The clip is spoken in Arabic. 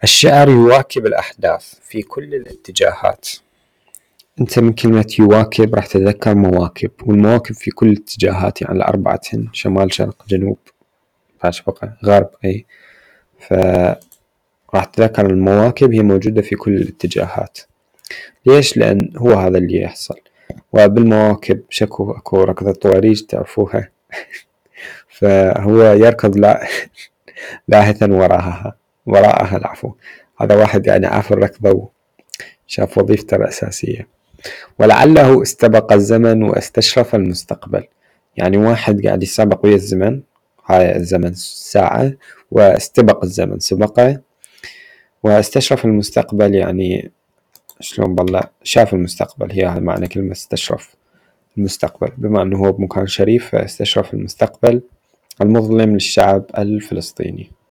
الشعر يواكب الأحداث في كل الاتجاهات. أنت من كلمة يواكب راح تتذكر مواكب، والمواكب في كل الاتجاهات، يعني الأربعة، شمال شرق جنوب فاشبقة غرب، فراح تتذكر المواكب هي موجودة في كل الاتجاهات. ليش؟ لأن هو هذا اللي يحصل. وبالمواكب أكو ركض الطواريج تعرفوها فهو يركض لاهثا وراءها العفو. هذا واحد يعني عاف الركضة وشاف وظيفته الأساسية. ولعله استبق الزمن واستشرف المستقبل، يعني واحد قاعد يسابق ويا الزمن، هاي الزمن ساعة، واستبق الزمن سبقه، واستشرف المستقبل يعني شلون بالله شاف المستقبل. هي هذا معنى كلمة استشرف المستقبل، بما أنه هو بمكان شريف فاستشرف المستقبل المظلم للشعب الفلسطيني.